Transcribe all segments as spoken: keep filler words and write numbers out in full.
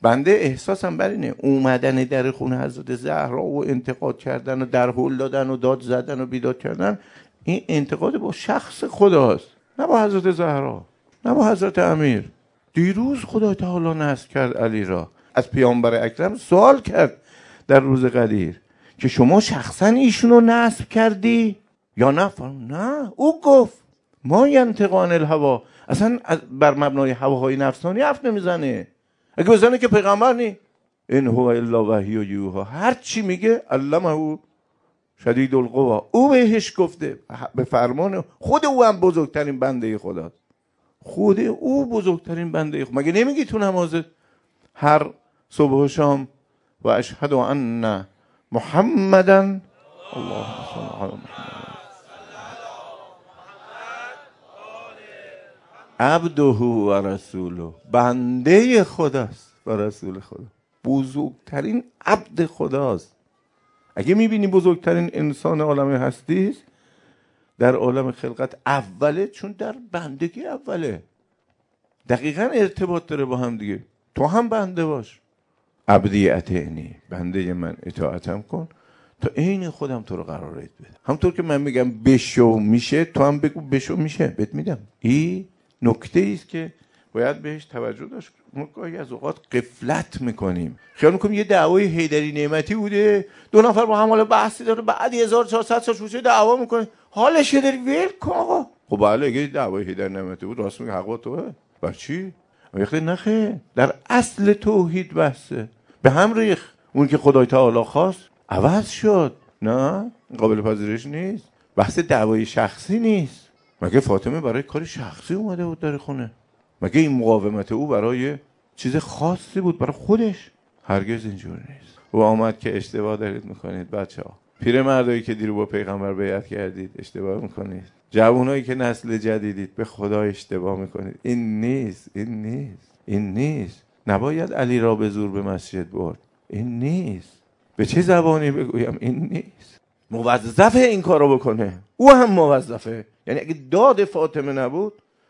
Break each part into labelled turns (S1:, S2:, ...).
S1: بنده احساسم بر اینه اومدن در خونه حضرت زهرا و انتقاد کردن و در هول دادن و داد زدن و بیداد کردن، این انتقاد با شخص خداست، نه با حضرت زهرا، نه با حضرت امیر. دیروز خدا تعالی نصب کرد علی را، از پیامبر اکرم سوال کرد در روز قدیر که شما شخصا ایشونو نصب کردی یا نه؟ نه، او گفت ما ینطق عن الهوا، اصلا بر مبنای هواهای نفسانی حرف نمیزنه. اگه بزنه که پیغمبر نی. ان هو الا وحی یوحی، هر چی میگه علمه شدید القوا، او بهش گفته به فرمان خود او. هم بزرگترین بنده خداست، خود او بزرگترین بنده خدا. مگه نمیگی تو نمازت هر صبح و شام و اشهد ان محمدن اللهم صل علی محمد عبده و رسوله، بنده خداست و رسول خدا، بزرگترین عبد خداست. اگه میبینی بزرگترین انسان عالم هستی است در عالم خلقت اوله، چون در بندگی اوله. دقیقا ارتباط داره با هم دیگه. تو هم بنده باش، عبدی اطعنی، بنده من اطاعتم کن تا عین خودم تو رو قرارت بده. همطور که من میگم بشو میشه، تو هم بگو بشو میشه، بهت میدم. این نکته است که باید بهش توجه داشت. ما گاهی از اوقات غفلت میکنیم، خیال میکنیم یه دعوای حیدری نعمتی بوده، دو نفر با هم حالا بحثی داره، بعد هزار و چهارصد سال شوشه دعوا میکنه، حالش داری ول کن آقا. خب بله اگه دعوای حیدری نعمتی بود راست میگه، حق توه. بر چی؟ وقتی نخه در اصل توحید بحثه. به هم ریخ، اون که خدای تعالی خواست عوض شد، نه قابل پذیرش نیست. بحث دعوای شخصی نیست. مگه فاطمه برای کار شخصی اومده بود در خونه؟ مگه این مقاومت او برای چیز خاصی بود برای خودش؟ هرگز اینجور نیست. و آمد که اشتباه دارید میکنید بچه‌ها. پیرمردایی که دیرو با پیغمبر بیعت کردید اشتباه میکنید. جوانایی که نسل جدیدید به خدا اشتباه میکنید. این نیست، این نیست، این نیست. نباید علی را به زور به مسجد برد. این نیست. به چه زبانی بگویم؟ این نیست. موظفه این کارو بکنه. او هم موظفه. یعنی اگه داد فاطمه نبود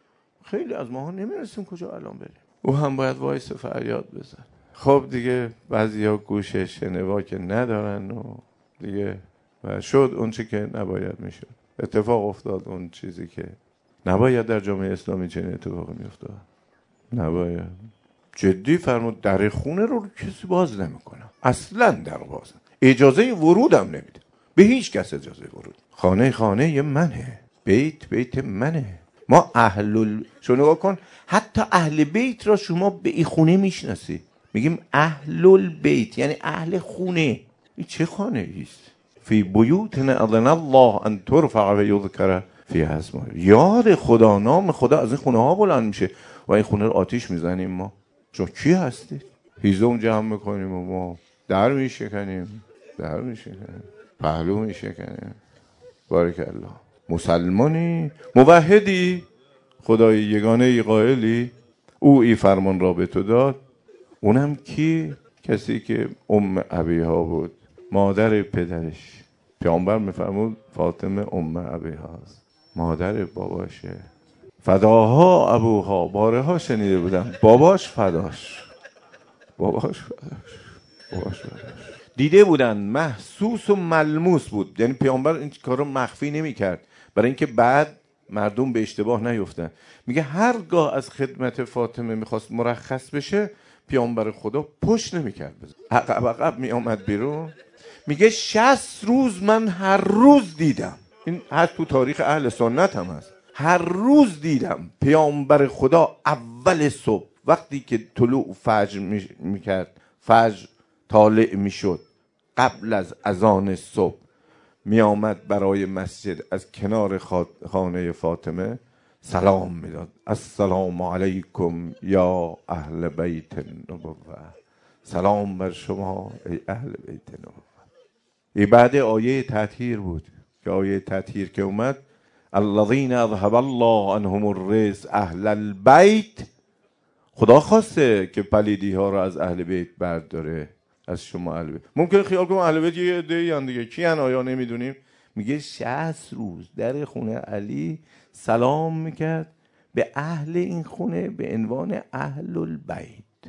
S1: خیلی از ماها نمیرسیم کجا الان بریم. او هم باید وایس فریاد بزن. خب دیگه بعضیا گوش شنوا که ندارن و دیگه و شد اون چی که نباید میشد. اتفاق افتاد اون چیزی که نباید در جامعه اسلامی چنین اتفاقی میافتاد. نباید. جدی فرمود در خونه رو کسی باز نمیکنه. اصلا در باز. اجازه ورود هم نمیده. به هیچ کس اجازه ورود. خانه خانه منه. بیت بیت منه. ما اهل ال... شو نگاه کن، حتی اهل بیت را شما به این خونه میشناسی. میگیم اهل البیت یعنی اهل خونه. این چه خانه ایست؟ فی بیوتنا اذن الله ان ترفع و یذکر فی اسمه. یاد خدا، نام خدا از این خونه ها بلند میشه و این خونه رو آتیش میزنیم. ما شما کی هستید؟ هیزم جمع میکنیم و ما در میشکنیم، در میشکنیم، پهلو میشکنیم. بارک الله. مسلمانی، موحدی، خدای یگانه ای قائلی، او ای فرمان را به تو داد. اونم کی؟ کسی که ام ابیها بود، مادر پدرش. پیامبر میفرمود فاطمه ام ابیها است، مادر باباشه. فداها ابوها، بارها شنیده بودم، باباش فداش، باباش فداش، باباش فداش. دیده بودن، محسوس و ملموس بود. یعنی پیامبر این کارو مخفی نمی‌کرد برای اینکه بعد مردم به اشتباه نیفتن. میگه هرگاه از خدمت فاطمه میخواست مرخص بشه، پیامبر خدا پشت نمی‌کرد، عقب عقب میآمد بیرون. میگه شصت روز من هر روز دیدم، این هر تو تاریخ اهل سنت هم هست، هر روز دیدم پیامبر خدا اول صبح وقتی که طلوع فجر میکرد، فجر طالع میشد، قبل از اذان صبح می آمد برای مسجد، از کنار خانه فاطمه سلام میداد. السلام علیکم یا اهل بیت النبوه، سلام بر شما ای اهل بیت النبوه. این بعد آیه تطهیر بود که آیه تطهیر که اومد، الذین اذهب الله عنهم الرجس اهل البیت، خدا خواسته که پلیدی ها رو از اهل بیت برداره. از شما اهل بیت ممکن خیال کنم اهل بیت یه عده‌ای ان دیگه، کی ان آیا نمیدونیم. میگه شصت روز در خونه علی سلام میکرد به اهل این خونه به عنوان اهل البیت.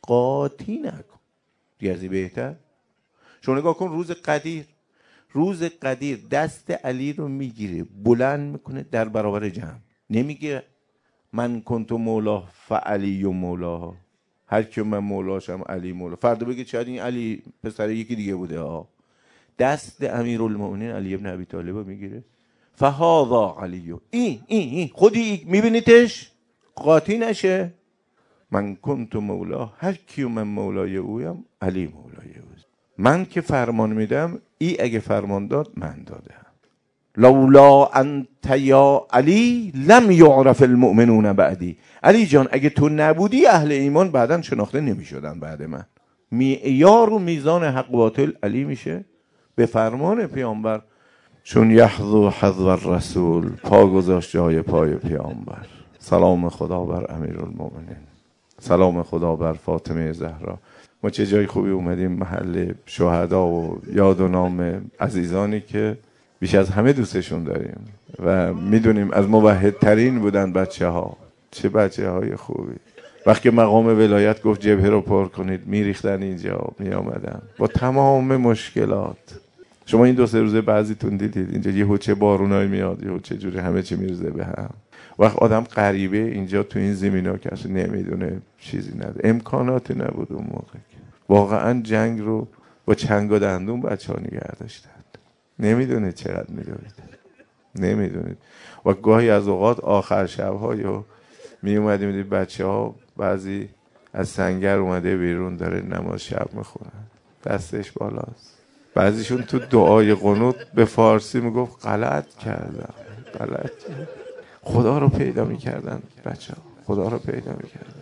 S1: قاطی نکن. دیگه از این بهتر. شما نگاه کن روز قدیر، روز قدیر دست علی رو میگیره بلند میکنه در برابر جمع، نمیگه من کنت مولا فعلی و مولا، هر کی من مولاشم علی مولا. فردا بگه شاید این علی پسر یکی دیگه بوده ها. دست امیرالمومنین علی ابن ابی طالب رو میگیره، فهذا علی، این این این خودی میبینیدش قاطی نشه. من کنت مولا، هر کی من مولای اویم علی مولای اوست. من که فرمان میدم، ای اگه فرمان داد من دادم. لولا انت یا علی لم یعرف المؤمنون بعدی. علی جان اگه تو نبودی اهل ایمان بعدن شناخته نمیشدن بعد من. معیار و میزان حق باطل علی میشه به فرمان پیامبر. چون یحظو حظو الرسول، پا گذاشت جای پای پیامبر. سلام خدا بر امیرالمومنین، سلام خدا بر فاطمه زهرا. ما چه جای خوبی اومدیم، محل شهدا و یاد و نام عزیزانی که بیش از همه دوستشون داریم و میدونیم از موحدترین بودن بچه ها. چه بچه های خوبی. وقتی مقام ولایت گفت جبهه رو پر کنید، میریختن اینجا، میامدن با تمام مشکلات. شما این دو سه روزه بعضیتون دیدید اینجا یه چه بارونای میاد، یه چه جوری همه چی میرزه به هم. وقت آدم غریبه اینجا تو این زمینا کسی نمیدونه، چیزی نداره، امکاناتی نبود اون موقع. واقعا جنگ رو با چنگ و دندون بچه ها نگه داشتن. نمیدونید چقدر میدونید، نمیدونید. و گاهی از اوقات آخر شب‌ها یا می اومدیم دید بچه ها بعضی از سنگر اومده بیرون داره نماز شب میخونن، دستش بالاست. بعضیشون تو دعای قنوت به فارسی میگفت غلط کردم، غلط کردم. خدا رو پیدا میکردن بچه ها، خدا رو پیدا میکردن.